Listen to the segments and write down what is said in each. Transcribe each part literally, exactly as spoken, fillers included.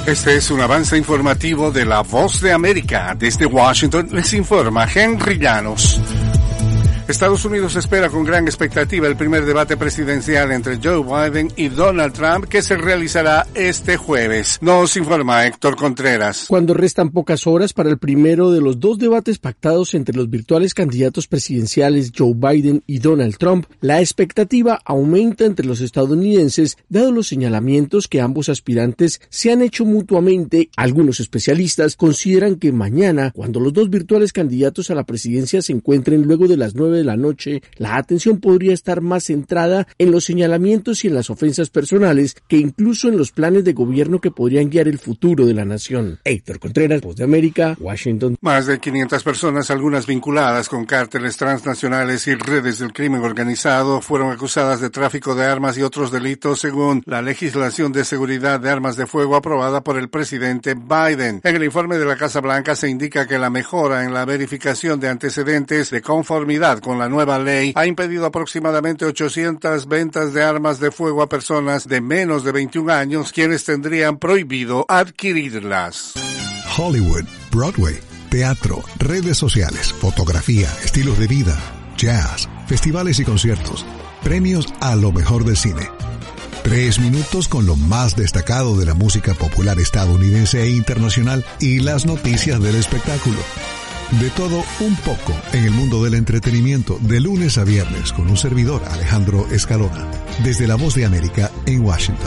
Este es un avance informativo de La Voz de América. Desde Washington les informa Henry Llanos. Estados Unidos espera con gran expectativa el primer debate presidencial entre Joe Biden y Donald Trump, que se realizará este jueves. Nos informa Héctor Contreras. Cuando restan pocas horas para el primero de los dos debates pactados entre los virtuales candidatos presidenciales Joe Biden y Donald Trump, la expectativa aumenta entre los estadounidenses, dado los señalamientos que ambos aspirantes se han hecho mutuamente. Algunos especialistas consideran que mañana, cuando los dos virtuales candidatos a la presidencia se encuentren luego de las nueve de la noche, la atención podría estar más centrada en los señalamientos y en las ofensas personales que incluso en los planes de gobierno que podrían guiar el futuro de la nación. Héctor Contreras, Voz de América, Washington. Más de quinientas personas, algunas vinculadas con cárteles transnacionales y redes del crimen organizado, fueron acusadas de tráfico de armas y otros delitos según la legislación de seguridad de armas de fuego aprobada por el presidente Biden. En el informe de la Casa Blanca se indica que la mejora en la verificación de antecedentes de conformidad con la nueva ley ha impedido aproximadamente ochocientas ventas de armas de fuego a personas de menos de veintiún años, quienes tendrían prohibido adquirirlas. Hollywood, Broadway, teatro, redes sociales, fotografía, estilos de vida, jazz, festivales y conciertos, premios a lo mejor del cine. Tres minutos con lo más destacado de la música popular estadounidense e internacional y las noticias del espectáculo. De todo un poco en el mundo del entretenimiento, de lunes a viernes, con un servidor, Alejandro Escalona, desde La Voz de América en Washington.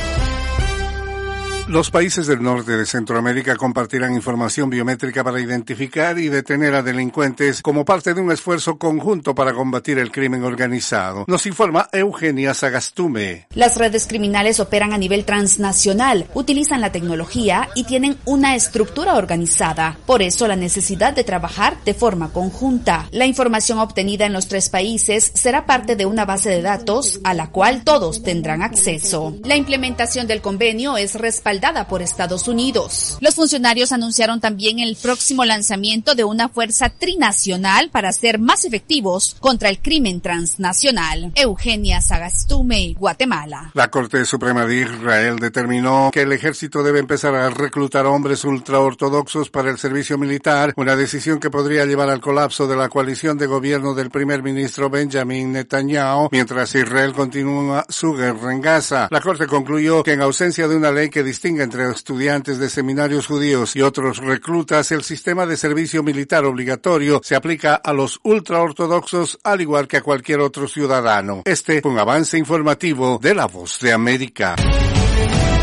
Los países del norte de Centroamérica compartirán información biométrica para identificar y detener a delincuentes como parte de un esfuerzo conjunto para combatir el crimen organizado. Nos informa Eugenia Sagastume. Las redes criminales operan a nivel transnacional, utilizan la tecnología y tienen una estructura organizada. Por eso la necesidad de trabajar de forma conjunta. La información obtenida en los tres países será parte de una base de datos a la cual todos tendrán acceso. La implementación del convenio es respaldada por Estados Unidos. Los funcionarios anunciaron también el próximo lanzamiento de una fuerza trinacional para ser más efectivos contra el crimen transnacional. Eugenia Sagastume, Guatemala. La Corte Suprema de Israel determinó que el ejército debe empezar a reclutar hombres ultraortodoxos para el servicio militar, una decisión que podría llevar al colapso de la coalición de gobierno del primer ministro Benjamin Netanyahu, mientras Israel continúa su guerra en Gaza. La Corte concluyó que en ausencia de una ley que distingue entre estudiantes de seminarios judíos y otros reclutas, el sistema de servicio militar obligatorio se aplica a los ultraortodoxos al igual que a cualquier otro ciudadano. Este fue un avance informativo de La Voz de América.